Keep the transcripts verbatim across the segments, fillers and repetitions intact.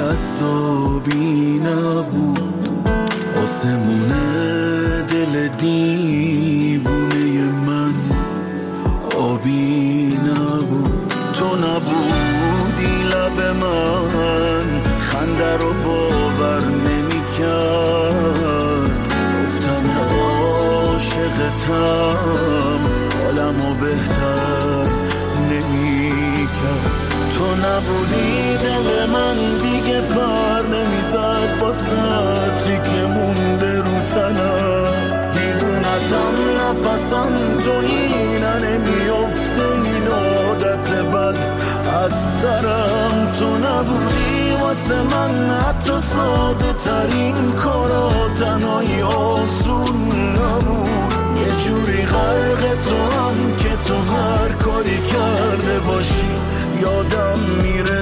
جذابی نبود، آسمون دل دیوونه من آبی نبود. تو نبودی لب من خنده رو باور نمی کرد، گفتم عاشقتم حالمو بهتر نمی کرد. تو نبودی دل من دیگه پر نمیزد با سطری که مونده رو تنم، دیوونتم نفسم جایینا نمیافته این عادت بد از سرم. تو نبودی واسه من حتی ساده ترین کارا تنهایی آسون نبود، یه جوری غرق تو هم که تو هر کاری کرده باشی یادم میره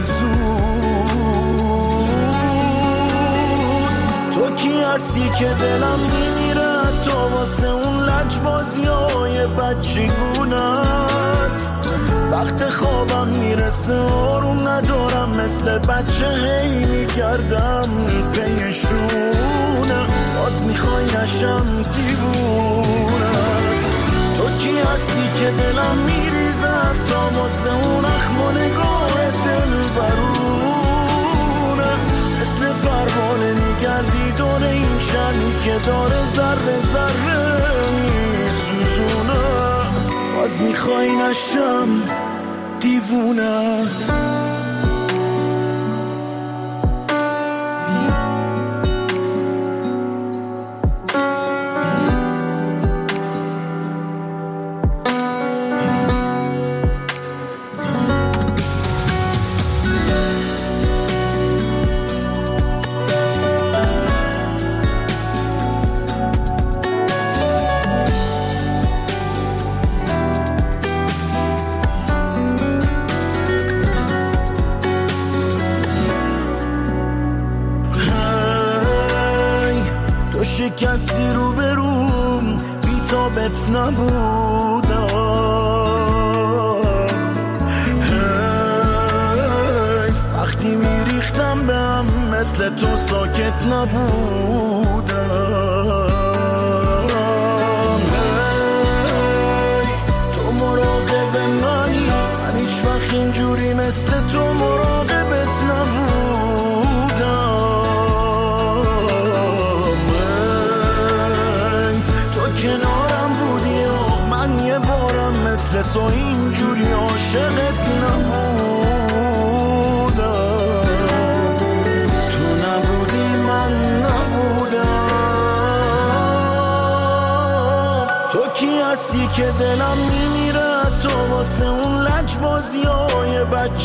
زود. تو کی هستی که دلم میمیره تو واسه اون لجبازی های بچگونت، وقت خوابم میرسه آروم ندارم مثل بچه هی میگردم پیشونه، باز میخوای نشم دیوونت. تو کی هستی که دلم میریزد تا واسه اون اخم و نگاه دل برونه، مثل پروانه میگردی دور این شمی که داره ذره ذره میسوزونه، باز میخوای نشم دیوونت. شکستی رو بروم بی تابت نبودم، وقتی میریختم به هم مثل تو ساکت نبودم. تو مراقب منی، من هیچ وقت اینجوری مثل تو مراقبت نبودم. کنارم بودی و من یه بارم مثل تو اینجوری عاشقت نبودم. تو نبودی من نبودم. تو کی هستی که دلم میمیره تو واسه اون لجبازی های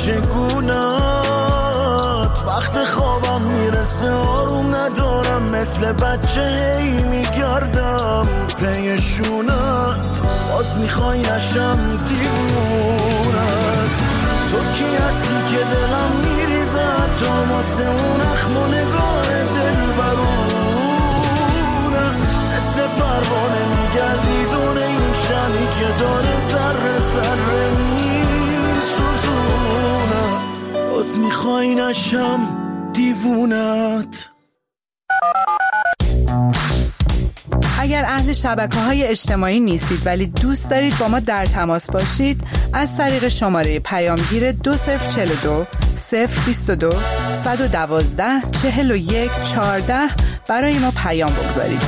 بچگونت، وقت خوابم میرسه آروم ندارم مثل بچه هی میگردم پیشونت، باز میخوای نشم دیوونت. تو کی هستی که دلم میریزد تو واسه اون اخم و نگاه دل برونه، مثل پروانه میگردی دور این شمی که داره ذره ذره میسوزونه، باز میخوای نشم دیوونت. اگر اهل شبکه‌های اجتماعی نیستید ولی دوست دارید با ما در تماس باشید، از طریق شماره پیامگیر دو صفر چهل و دو صفر بیست و دو صد و دوازده چهل و یک چهارده برای ما پیام بگذارید.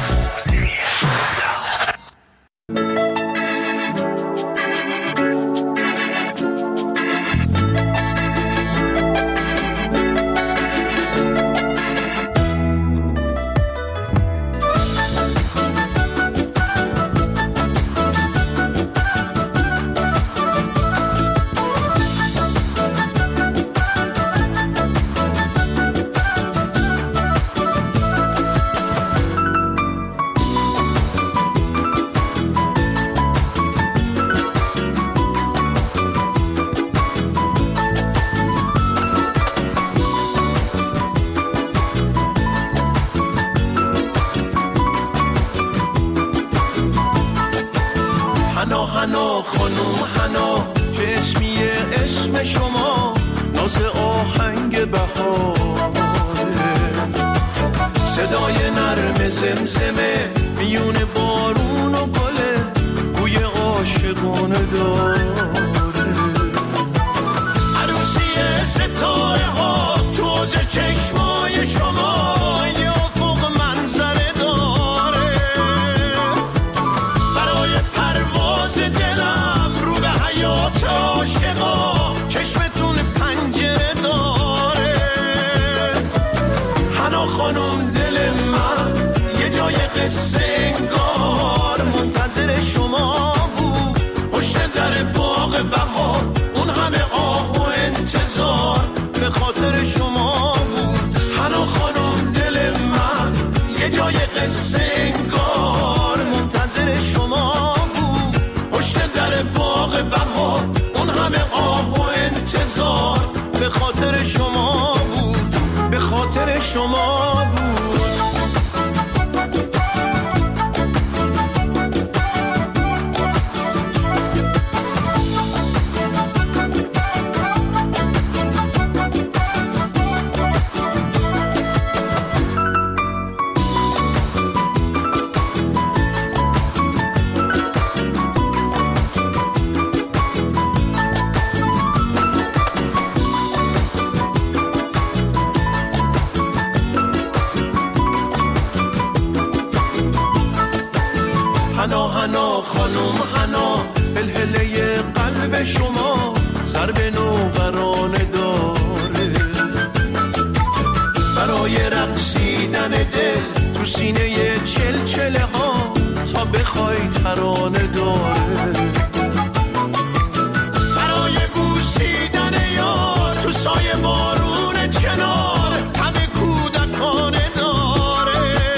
حنا حنا خانم حنا چشمیه اسم شما ناز آهنگ بهار صدای نرم زمزمه میون بارون و گله بوی عاشقانه داره. عروسی ستاره ها توز چشمای شما یه افق منظره داره. برای پرواز دلم رو به حیات عاشقا چشمتون پنجره داره. حنا خانم دل من یه جای قصه انگار منتظر شما بود. پشت در باغ بهار اون همه آه و انتظار به خاطر شما بود. حنا خانم دل من یه جای قصه انگار منتظر شما بود. پشت در باغ بهار اون همه آه و انتظار به خاطر شما بود، به خاطر شما بود. حنا حنا خانم حنا هلهله قلب شما ضرب نوبرانه داره. برای رقصیدن دل تو سینه چلچله ها تا بخوای ترانه داره. برای بوسیدن یار تو سایه بارون چنار همه کودکانه داره.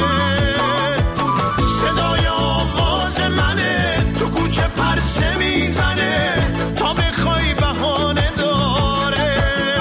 صدای آواز منه تو کوچه پرسه میزنه تا بخوای بهانه داره.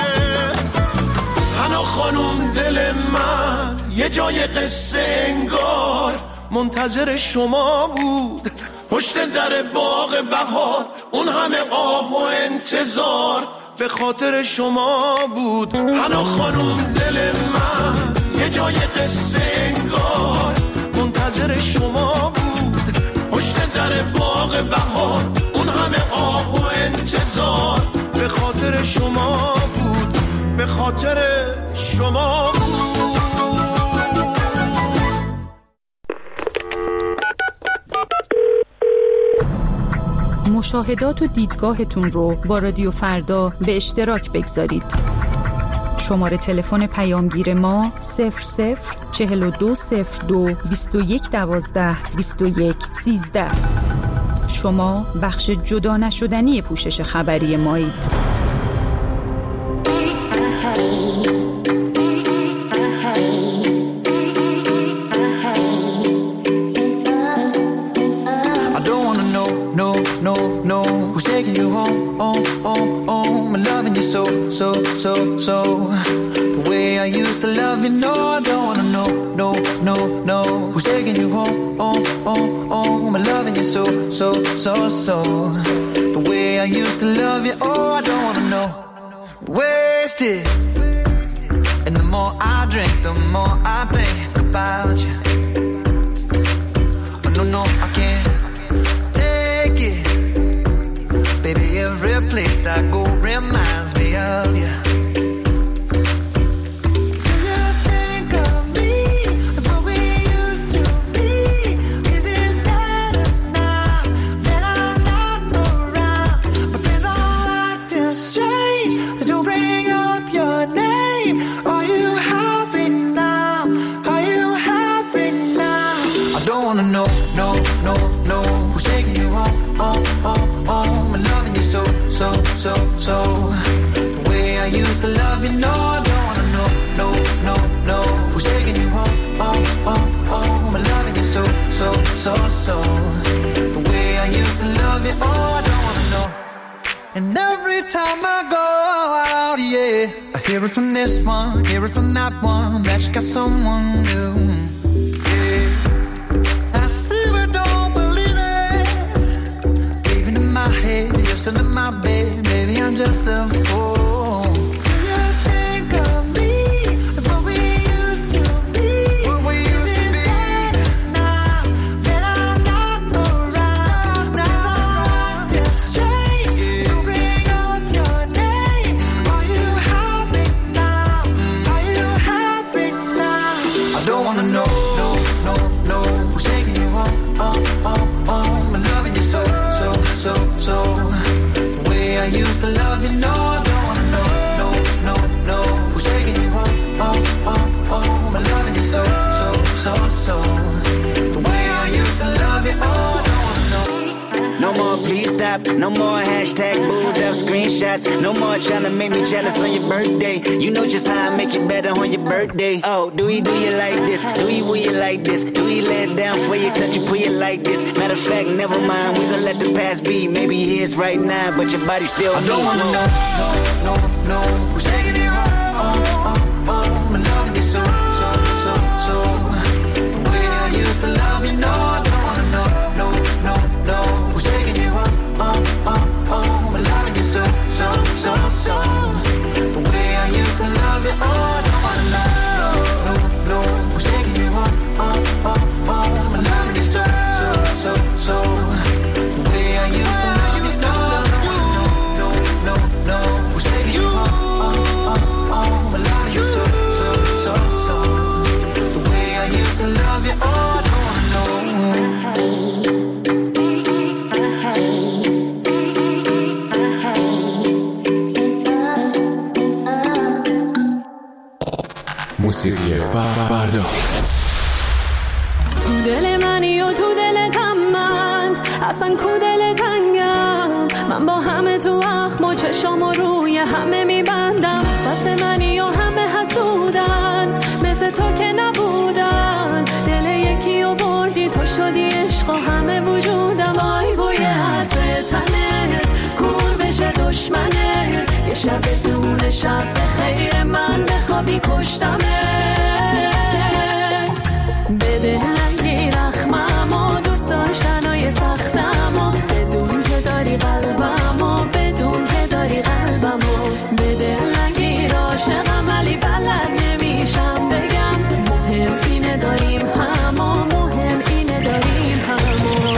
حنا خانم دل من یه جای قصه انگار منتظر شما بود. پشت در باغ بهار اون همه آه و انتظار به خاطر شما بود. حنا خانم دل من یه جای قصه انگار منتظر شما بود. پشت در باغ بهار اون همه آه و انتظار به خاطر شما بود، به خاطر شما بود. مشاهدات و دیدگاهتون رو با رادیو فردا به اشتراک بگذارید. شماره تلفن پیامگیر ما صفر صفر چهل و دو صفر دو بیست و یک دوازده بیست و یک سیزده. شما بخش جدا نشدنی پوشش خبری مایید. Who's taking you home, home, home, home? I'm loving you so, so, so, so. The way I used to love you, no, I don't wanna know, no, no, no. Who's taking you home, home, home, home? I'm loving you so, so, so, so. The way I used to love you, oh, I don't wanna know. Wasted. And the more I drink, the more I think about you. Oh, no, no, I can't take it. Baby, every place I go reminds me of you. Do you think of me and what we used to be? Is it better now that I'm not around? My friends all acting strange. They don't bring up your name. Are you happy now? Are you happy now? I don't wanna know, no, no, no. Who's taking you home, home, home, home? I'm loving you so, so, so, so. The way I used to love you, no, I don't wanna know, no, no, no. Who's taking you home, home, home, home? I'm loving you so, so, so, so. The way I used to love you, oh, I don't wanna know. And every time I go out, yeah, I hear it from this one, hear it from that one, that you got someone new. Yeah, I see but don't believe it. Even in my head, you're still in my bed. Maybe I'm just a fool. You think of me and what we used to be. What we stop. No more hashtag booed up screenshots. No more trying to make me jealous on your birthday. You know just how I make it better on your birthday. Oh, do we do you like this? Do we will you like this? Do we lay it down for you, touch you, pull you like this? Matter of fact, never mind, we gon' let the past be. Maybe it is right now, but your body still I don't wanna know, no, no, no. Who's taking it home? Oh, oh, oh. I'm loving you so, so, so, so. The way I used to love you, no. I don't wanna know, no, no, no. Who's taking it home? Oh, oh, oh. I'm loving you so, so, so, so. The way I used to love you, oh, I don't wanna know, no, no, no. Who's taking it home? Oh, oh, oh. I'm loving you so, so, so, so. The way I used to love you, no, no, no, no. Who's taking it home? Oh, oh, oh. I'm loving you so, so, so, so. The way I used to love you, oh, I don't wanna know. موسیقی فردا تو دل منی و تو دلتم من اصلا کو دل تنگم من با همه تو اخم و چشام و روی همه میبندم واسه منی و همه حسودن مثل تو که نبودن دل یکی و بردی تو شدی عشق و همه وجودم وای بوی عطر تنت کور بشه دشمنت یه شب دون شب به خیر من بخوابی پشتمت بده لنگی رخمم و دوست داشتنای سختم و بدون که داری قلبم و بدون که داری قلبم و بده لنگی راشقم ولی بلد نمیشم بگم مهم اینه داریم هم و مهم اینه داریم هم و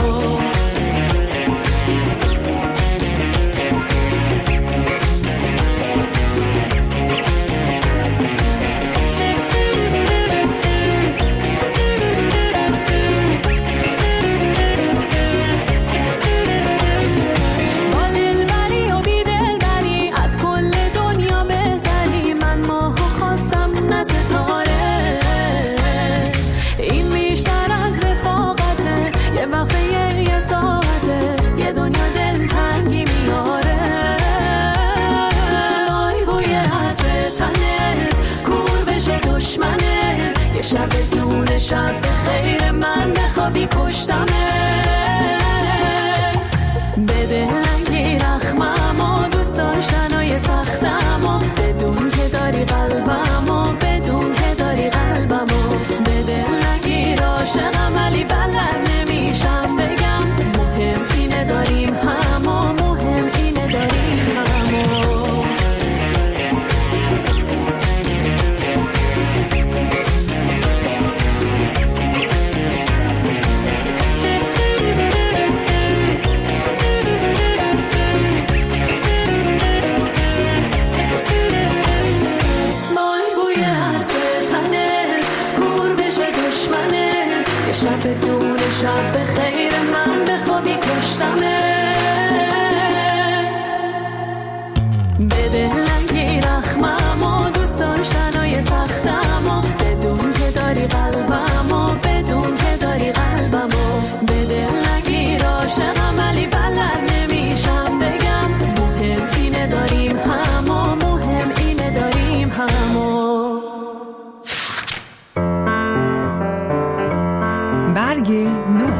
شب دون شب به خیر من بخوابی پشتمت بده لنگی رخمم و دوست داشتنای سختم و بدون که داری قلبم و بدون که داری قلبم و بده لنگی راشقم ولی بلد نمیشم بگم مهم اینه داریم هم و مهم اینه داریم هم و شب دون شب به خیر من بخوابی پشتمت بده لنگی رخمم و دوست داشتنای سختم و بدون که داری قلبم و بدون که داری قلبم و بده لنگی راشقم ولی بلد نمیشم بگم مهم اینه داریم هم و مهم اینه داریم هم و برگ نو.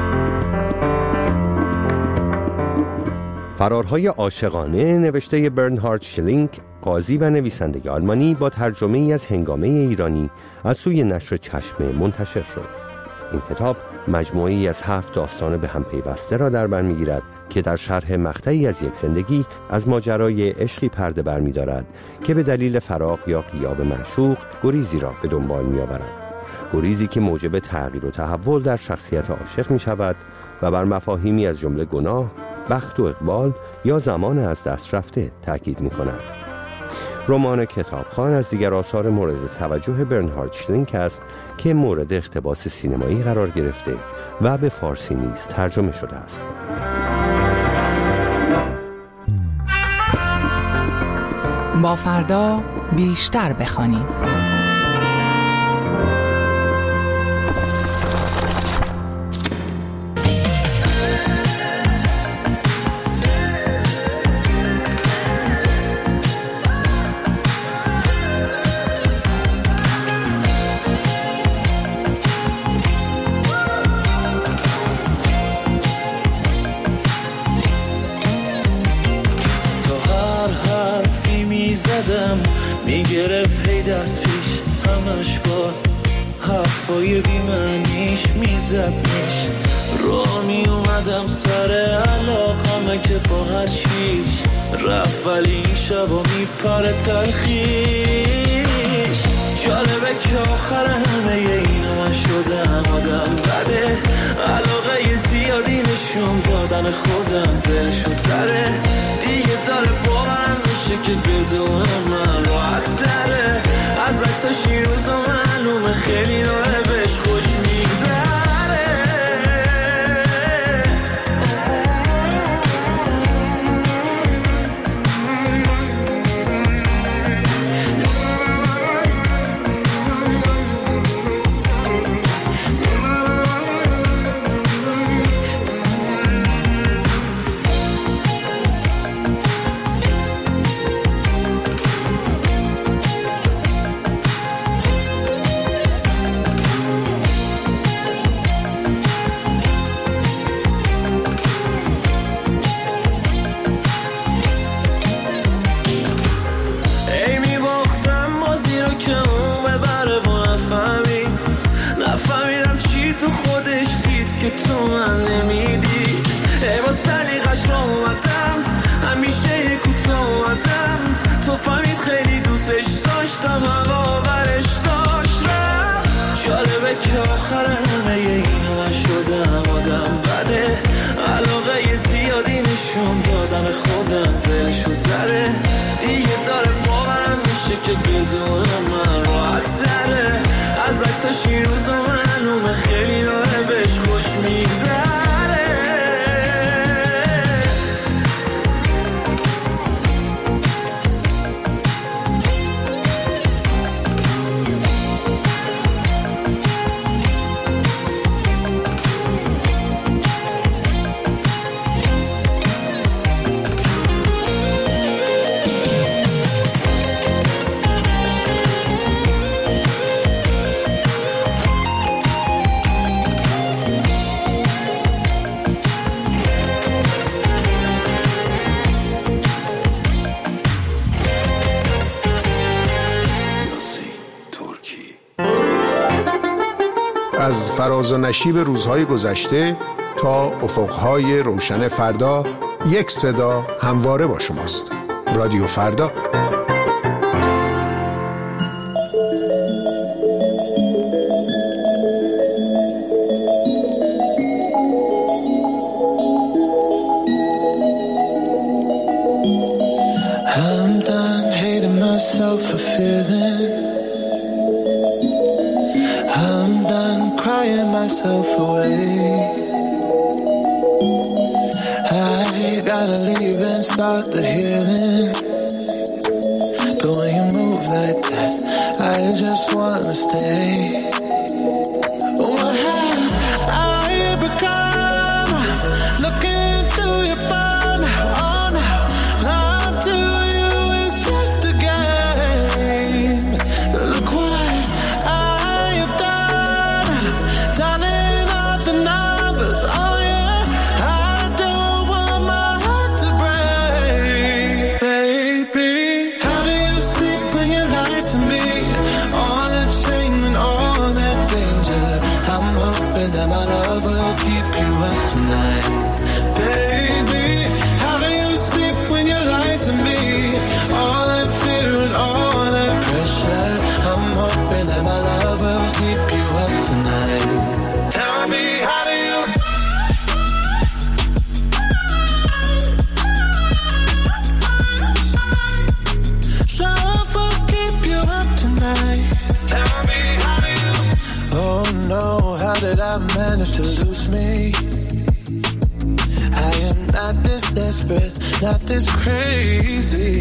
فرارهای عاشقانه نوشته برنهارد شیلینگ، قاضی و نویسنده آلمانی با ترجمه ای از هنگامه ایرانی از سوی نشر چشمه منتشر شد. این کتاب مجموعه‌ای از هفت داستان به هم پیوسته را در بر می‌گیرد که در شرح مقطعی از یک زندگی از ماجرای عشقی پرده بر می‌دارد که به دلیل فراق یا غیاب معشوق گریزی را به دنبال می‌آورد. گریزی که موجب تغییر و تحول در شخصیت عاشق می شود و بر مفاهیمی از جمله گناه، بخت و اقبال یا زمان از دست رفته تاکید می کند. رمان کتابخوان از دیگر آثار مورد توجه برنهارد شیلینگ است که مورد اقتباس سینمایی قرار گرفته و به فارسی نیز ترجمه شده است. با فردا بیشتر بخوانیم. حرفای بیمعنیش میزدنش. رو می اومدم سر علاقمه که با هر چیش رفت، ولی این شبا میپره تلخیش. جالبه که آخر همه اینا من شدم آدم بده، علاقه زیادی نشون دادن خودم دلشو زده. دیگه داره باورم میشه که بدون من راحت سره. از عکساش این روزا معلومه خیلی داره بهش خوش میگذره. تو خودش دید که تو من نمیدی. ای با سلیقش را اومدم، همیشه یه کوتا اومدم. تو فهمید خیلی دوستش داشتم، هوا برش داشت رفت. جالبه که آخر همه اینا من شدم آدم بده، علاقه زیادی نشون دادم خودم دلشو زده. دیگه داره باورم میشه که بدون من راحت سره. از عکساش این روزا معلومه خیلی داره بهش خوش میگذره. از فراز و نشیب روزهای گذشته تا افقهای روشن فردا، یک صدا همواره با شماست. رادیو فردا. I'm done hating myself for feeling. I'm done crying myself away. I gotta leave and start the healing. But when you move like that, I just wanna stay. What have I become? Looking through your phone, oh no, love to you is just a game. Look what I have done, dialing up the numbers, oh yeah. I don't want my heart to break, baby. How do you sleep when you lie to me? All that shame and all that danger. I'm hoping that my love will keep you up tonight, baby. How do you sleep when you lie to me? All that fear and all that pressure. I'm hoping that my love will keep you up tonight. Tell me, how do you? Love will keep you up tonight. Tell me, how do you? Oh no, how did I manage to lose me? I am not this desperate, not this crazy.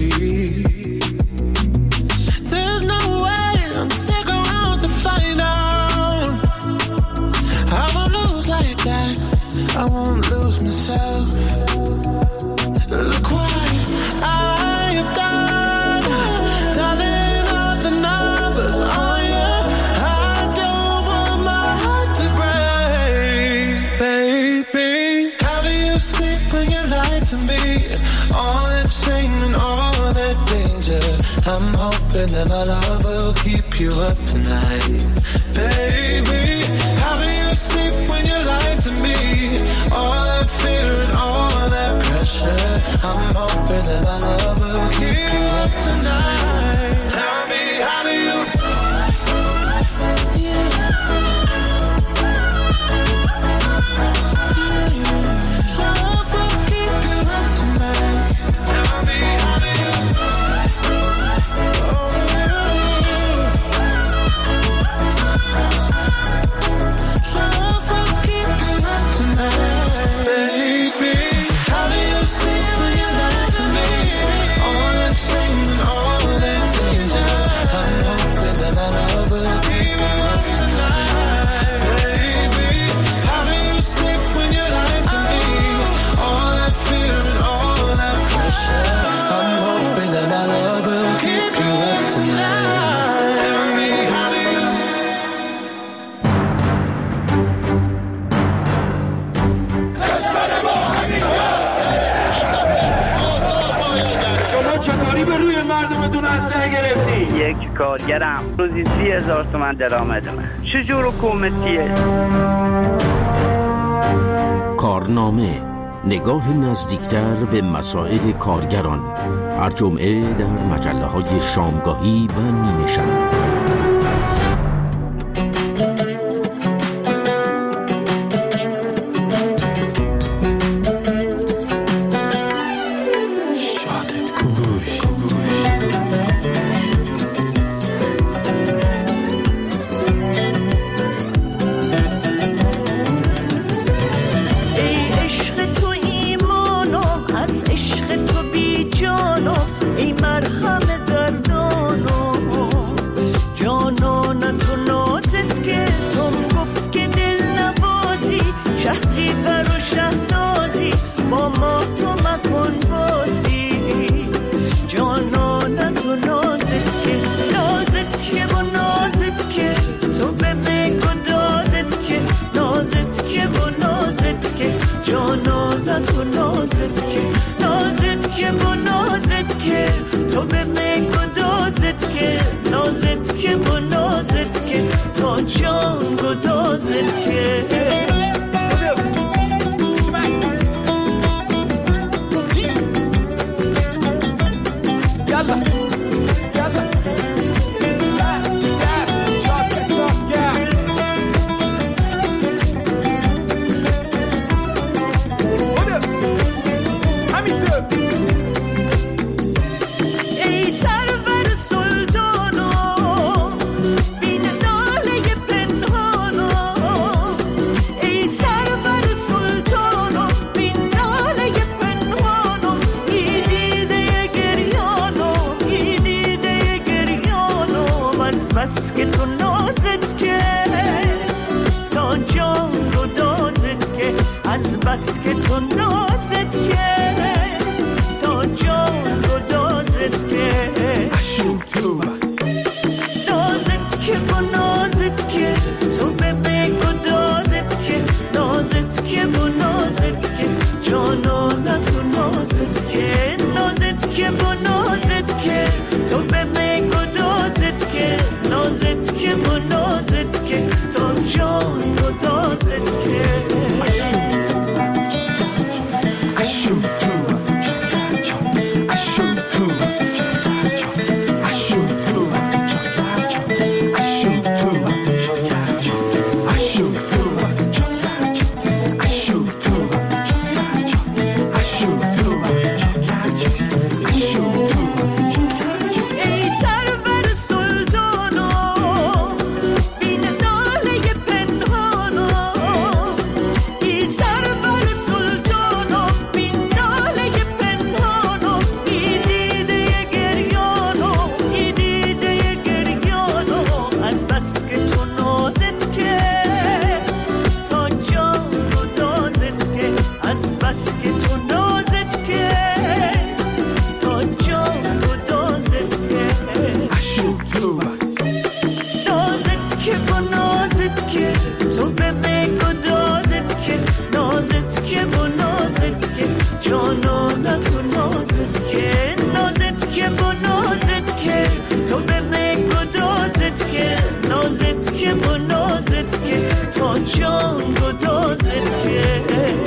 There's no way I'm stick around to find out. I won't lose like that, I won't lose myself. Look what I have done, dialing up the numbers, oh yeah. I don't want my heart to break, baby. How do you sleep when you lie to me? All that shame and all that danger. I'm hoping that my love will keep you up tonight, baby. sleep when you lie to me? All that fear and all that pressure. I'm hoping that my love will keep you up tonight. Tell me, how do you? یک کارگرم روزی سی هزار تومن درآمدمه. چجور حکومتیه؟ کارنامه، نگاه نزدیکتر به مسائل کارگران، هر جمعه در مجله های شامگاهی و نیمه شب. جان گدازت که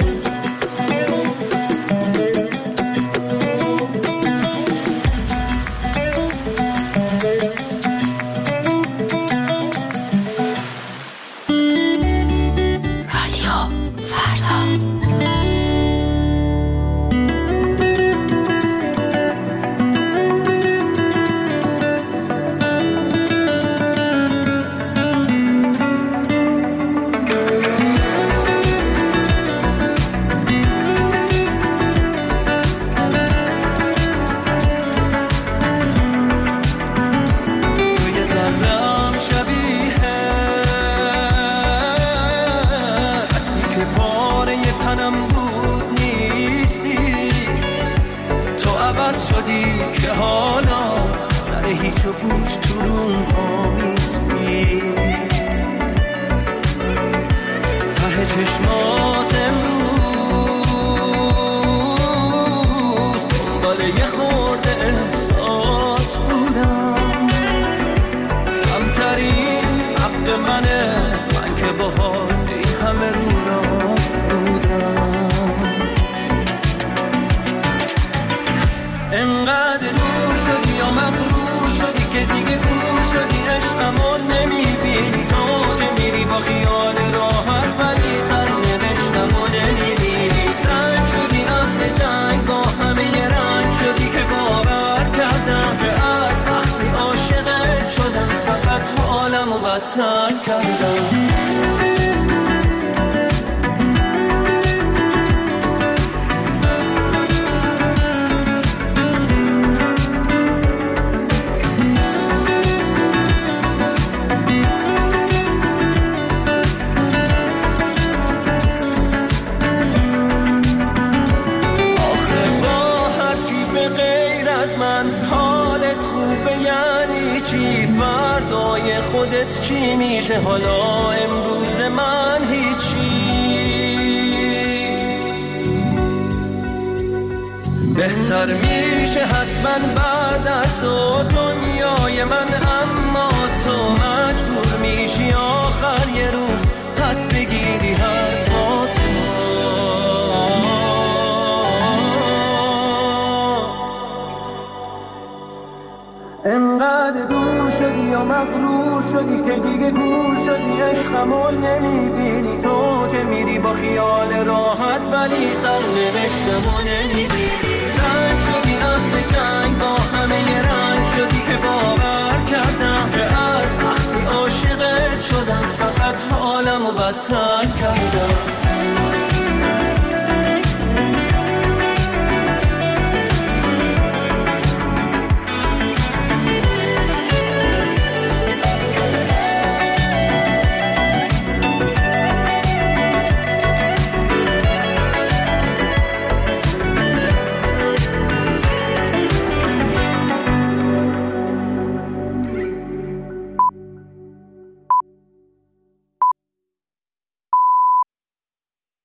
ترک کردم خودت چی میشه حالا امروز من هیچی بهتر میشه حتما بعد از تو دنیای من اما تو مجبور میشی آخر یه روز پس بگیری حرفاتو انقدر دور شدی یا مغرور شدی که دیگه گور شدی عشقمو نمیبینی تو که میری با خیال راحت ولی سرنوشتمو نمیبینی زنگ شدی اهل جنگ با همه ی رنگ شدی که باور کردم که از وقتی عاشقت شدم فقط حالمو بدتر کردم